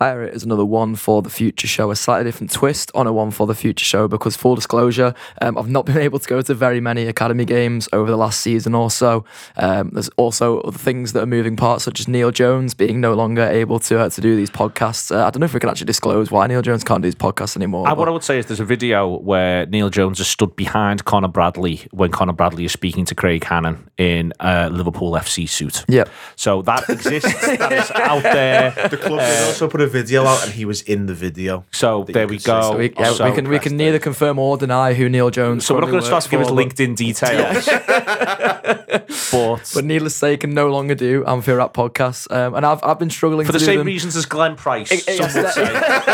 It is another One for the Future show, a slightly different twist on a One for the Future show because, full disclosure, I've not been able to go to very many academy games over the last season or so. There's also other things that are moving parts, such as Neil Jones being no longer able to do these podcasts. I don't know if we can actually disclose why Neil Jones can't do these podcasts anymore. What I would say is there's a video where Neil Jones has stood behind Conor Bradley when Conor Bradley is speaking to Craig Hannon in a Liverpool FC suit. Yep. So that exists, that is out there. The club did also put a video out, and he was in the video. So there we go. So we can neither confirm or deny who Neil Jones. So we're not going to start to give us LinkedIn details. But needless to say, can no longer do Anfield Rap podcasts, and I've been struggling for to the do same them. reasons as Glenn Price. Some would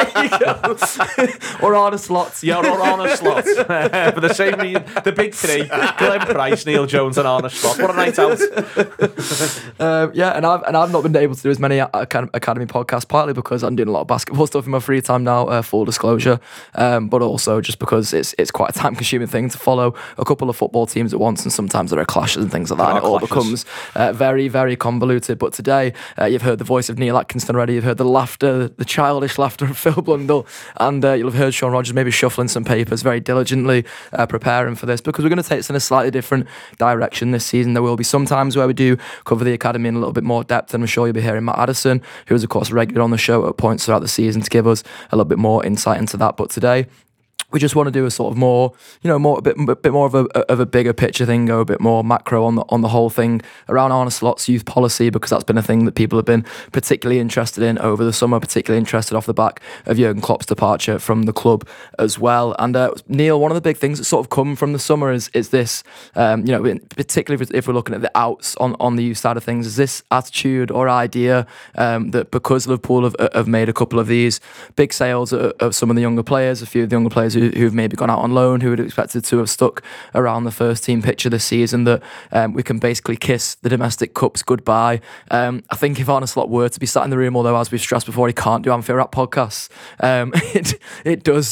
say. Or Arne Slot. Yeah, or Arne Slot. For the same reason, the big three: Glenn Price, Neil Jones, and Arne Slot. What a night out! And I've not been able to do as many academy podcasts, partly because I'm doing a lot of basketball stuff in my free time now, full disclosure, but also just because it's quite a time-consuming thing to follow a couple of football teams at once, and sometimes there are clashes and things like that, and it all becomes very, very convoluted. But today, you've heard the voice of Neil Atkinson already, you've heard the laughter, the childish laughter of Phil Blundell, and you'll have heard Sean Rogers maybe shuffling some papers very diligently, preparing for this, because we're going to take this in a slightly different direction this season. There will be some times where we do cover the academy in a little bit more depth, and I'm sure you'll be hearing Matt Addison, who is of course regular on the show at points throughout the season, to give us a little bit more insight into that. But today, we just want to do a sort of more, a bit more of a bigger picture thing, go a bit more macro on the whole thing around Arne Slot's youth policy, because that's been a thing that people have been particularly interested in over the summer, particularly interested off the back of Jurgen Klopp's departure from the club as well. And Neil, one of the big things that sort of come from the summer is this, particularly if we're looking at the outs on the youth side of things, is this attitude or idea that because Liverpool have made a couple of these big sales of some of the younger players, a few of the younger players who've maybe gone out on loan, who would have expected to have stuck around the first team picture this season, that we can basically kiss the domestic cups goodbye. I think if Arne Slot were to be sat in the room, although as we've stressed before, he can't do Anfield Rap podcasts,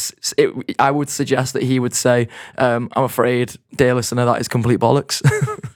I would suggest that he would say, I'm afraid, dear listener, that is complete bollocks.